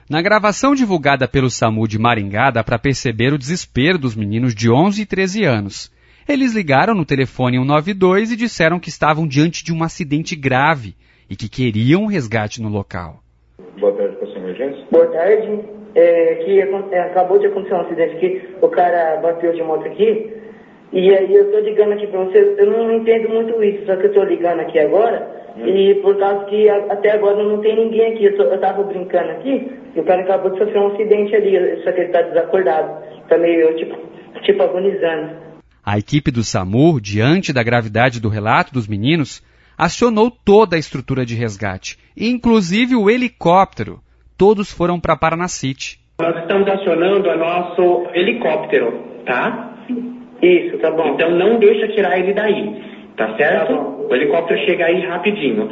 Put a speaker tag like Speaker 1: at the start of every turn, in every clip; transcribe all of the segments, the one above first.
Speaker 1: Na gravação divulgada pelo SAMU de Maringá, dá para perceber o desespero dos meninos de 11 e 13 anos. Eles ligaram no telefone 192 e disseram que estavam diante de um acidente grave e que queriam um resgate no local.
Speaker 2: Boa tarde, para a emergência.
Speaker 3: Boa tarde. Acabou de acontecer um acidente aqui, o cara bateu de moto aqui, e aí eu tô ligando aqui para você, eu não entendo muito isso, só que eu tô ligando aqui agora, e por causa que até agora não tem ninguém aqui, eu tava brincando aqui, e o cara acabou de sofrer um acidente ali, só que ele tá desacordado, tá meio tipo agonizando.
Speaker 1: A equipe do SAMU, diante da gravidade do relato dos meninos, acionou toda a estrutura de resgate, inclusive o helicóptero. Todos foram para Paranacite.
Speaker 4: Nós estamos acionando o nosso helicóptero, tá?
Speaker 3: Isso, tá bom.
Speaker 4: Então não deixa tirar ele daí, tá certo?
Speaker 3: Tá bom.
Speaker 4: O helicóptero chega aí rapidinho.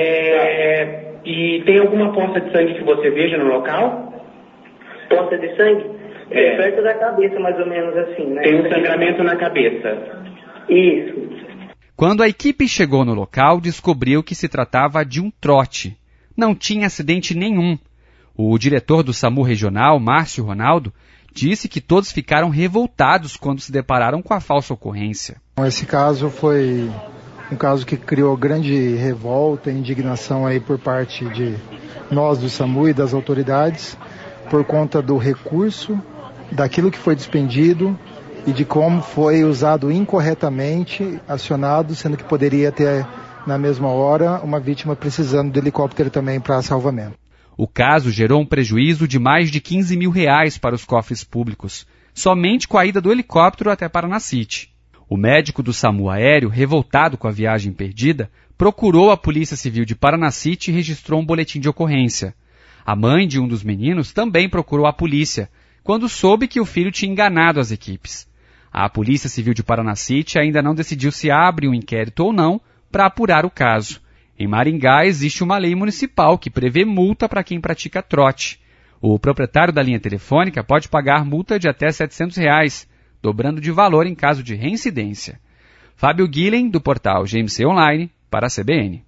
Speaker 4: E tem alguma poça de sangue que você veja no local?
Speaker 3: Poça de sangue? Perto da cabeça, mais ou menos assim, né?
Speaker 4: Tem um sangramento na cabeça.
Speaker 3: Isso.
Speaker 1: Quando a equipe chegou no local, descobriu que se tratava de um trote. Não tinha acidente nenhum. O diretor do SAMU regional, Márcio Ronaldo, disse que todos ficaram revoltados quando se depararam com a falsa ocorrência.
Speaker 5: Esse caso foi um caso que criou grande revolta e indignação aí por parte de nós do SAMU e das autoridades, por conta do recurso, daquilo que foi despendido e de como foi usado incorretamente, acionado, sendo que poderia ter, na mesma hora, uma vítima precisando do helicóptero também para salvamento.
Speaker 1: O caso gerou um prejuízo de mais de R$15 mil para os cofres públicos, somente com a ida do helicóptero até Paranacite. O médico do SAMU aéreo, revoltado com a viagem perdida, procurou a Polícia Civil de Paranacite e registrou um boletim de ocorrência. A mãe de um dos meninos também procurou a polícia, quando soube que o filho tinha enganado as equipes. A Polícia Civil de Paranacite ainda não decidiu se abre um inquérito ou não para apurar o caso. Em Maringá existe uma lei municipal que prevê multa para quem pratica trote. O proprietário da linha telefônica pode pagar multa de até R$ 700, dobrando de valor em caso de reincidência. Fábio Guilhem, do portal GMC Online, para a CBN.